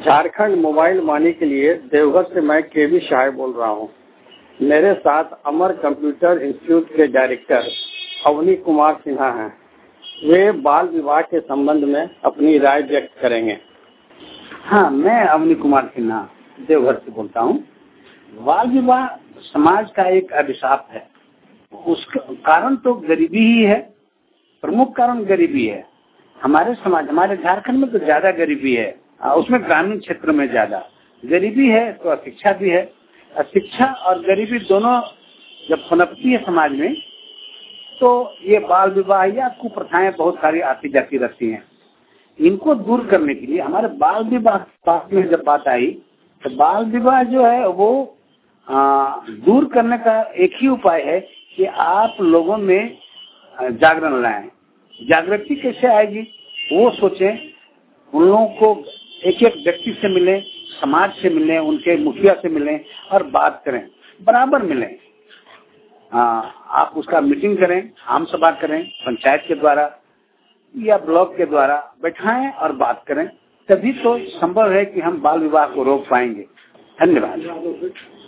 Jharkhand mobile वाणी के लिए देवघर से मैं केवी शाह बोल रहा हूँ। मेरे साथ अमर कंप्यूटर इंस्टीट्यूट के डायरेक्टर अवनी कुमार सिन्हा हैं। वे बाल विवाह के संबंध में अपनी राय व्यक्त करेंगे। हाँ, मैं अवनी कुमार सिन्हा देवघर से बोलता हूँ। बाल विवाह समाज का एक अभिशाप है। उसका कारण तो गरीबी ही है, प्रमुख कारण गरीबी है। हमारे समाज, हमारे झारखंड में तो ज्यादा गरीबी है, उसमें ग्रामीण क्षेत्र में ज्यादा गरीबी है, तो अशिक्षा भी है। अशिक्षा और गरीबी दोनों जब पनपती है समाज में, तो ये बाल विवाह या कुप्रथाएं बहुत सारी आती जाती रहती हैं। इनको दूर करने के लिए हमारे बाल विवाह में जब बात आई, तो बाल विवाह जो है वो दूर करने का एक ही उपाय है कि आप लोगों में जागरण लाएं। जागृति कैसे आएगी वो सोचें। उन लोगों को एक एक व्यक्ति से मिलें, समाज से मिलें, उनके मुखिया से मिलें और बात करें, बराबर मिलें। आप उसका मीटिंग करें, आम सभा करें, पंचायत के द्वारा या ब्लॉक के द्वारा बैठाएं और बात करें। तभी तो संभव है कि हम बाल विवाह को रोक पाएंगे। धन्यवाद।